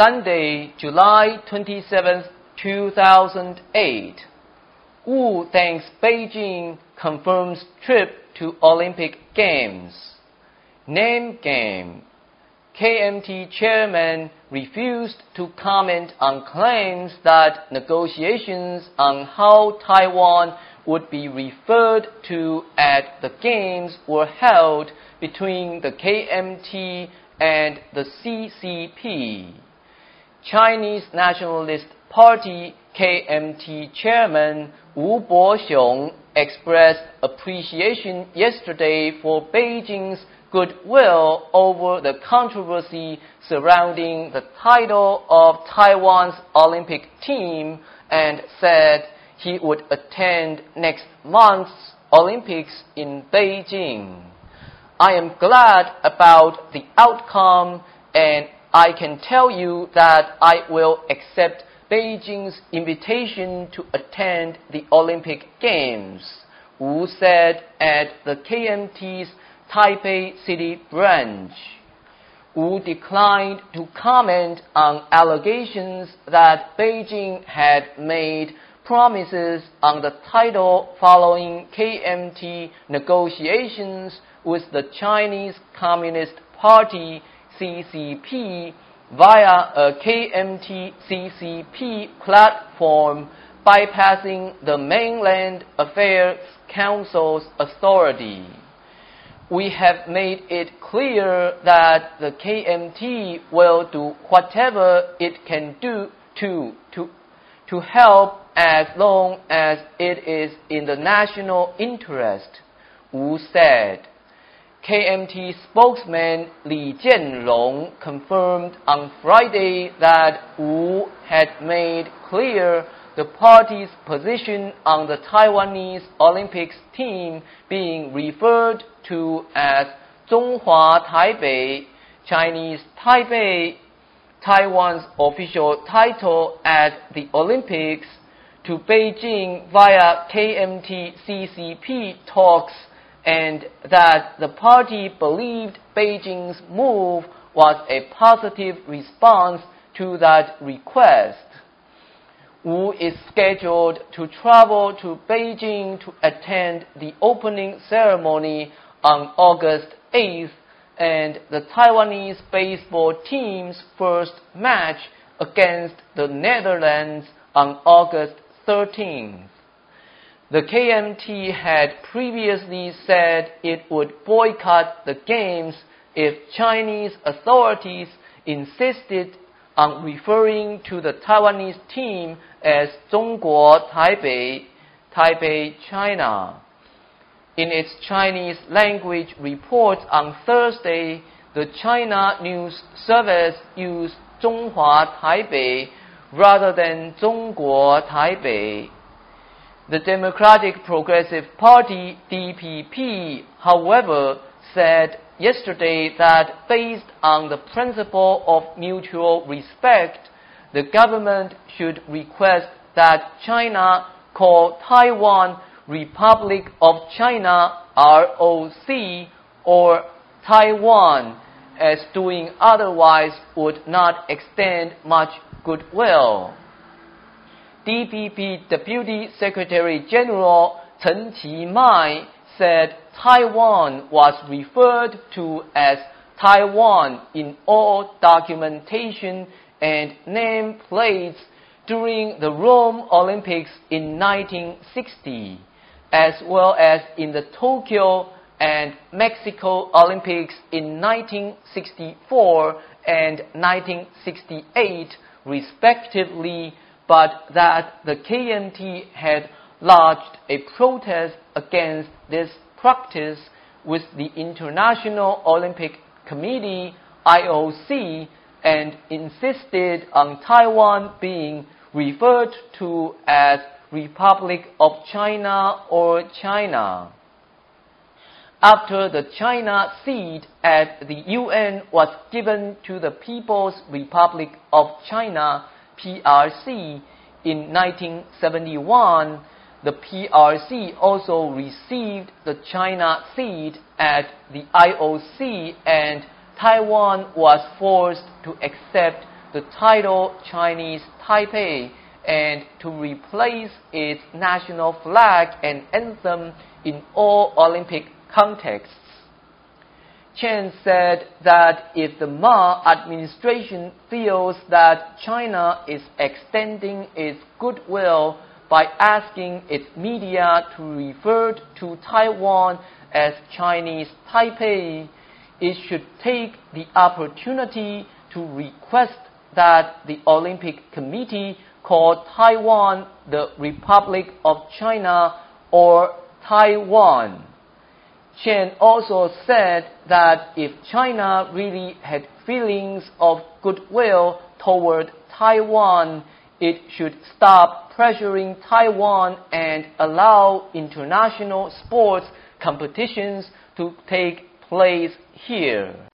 Sunday, July 27, 2008. Wu thanks Beijing, confirms trip to Olympic Games. Name game. KMT chairman refused to comment on claims that negotiations on how Taiwan would be referred to at the Games were held between the KMT and the CCP. Chinese Nationalist Party KMT chairman Wu Boxiong expressed appreciation yesterday for Beijing's goodwill over the controversy surrounding the title of Taiwan's Olympic team and said he would attend next month's Olympics in Beijing. I am glad about the outcome, and I can tell you that I will accept Beijing's invitation to attend the Olympic Games, Wu said at the KMT's Taipei City branch. Wu declined to comment on allegations that Beijing had made promises on the title following KMT negotiations with the Chinese Communist Party CCP via a KMT-CCP platform bypassing the Mainland Affairs Council's authority. We have made it clear that the KMT will do whatever it can do to help as long as it is in the national interest, Wu said. KMT spokesman Li Jianrong confirmed on Friday that Wu had made clear the party's position on the Taiwanese Olympics team being referred to as Zhonghua Taipei, Chinese Taipei, Taiwan's official title at the Olympics, to Beijing via KMT-CCP talks, and that the party believed Beijing's move was a positive response to that request. Wu is scheduled to travel to Beijing to attend the opening ceremony on August 8th and the Taiwanese baseball team's first match against the Netherlands on August 13th. The KMT had previously said it would boycott the Games if Chinese authorities insisted on referring to the Taiwanese team as Zhongguo Taipei, Taipei, China. In its Chinese language reports on Thursday, the China News Service used Zhonghua Taipei rather than Zhongguo Taipei. The Democratic Progressive Party, DPP, however, said yesterday that based on the principle of mutual respect, the government should request that China call Taiwan Republic of China, ROC, or Taiwan, as doing otherwise would not extend much goodwill. DPP Deputy Secretary General Chen Qimai said Taiwan was referred to as Taiwan in all documentation and name plates during the Rome Olympics in 1960, as well as in the Tokyo and Mexico Olympics in 1964 and 1968, respectively, but that the KMT had lodged a protest against this practice with the International Olympic Committee, IOC, and insisted on Taiwan being referred to as Republic of China or China. After the China seat at the UN was given to the People's Republic of China, PRC, in 1971, the PRC also received the China seat at the IOC, and Taiwan was forced to accept the title Chinese Taipei and to replace its national flag and anthem in all Olympic contexts. Chen said that if the Ma administration feels that China is extending its goodwill by asking its media to refer to Taiwan as Chinese Taipei, it should take the opportunity to request that the Olympic Committee call Taiwan the Republic of China or Taiwan. Chen also said that if China really had feelings of goodwill toward Taiwan, it should stop pressuring Taiwan and allow international sports competitions to take place here.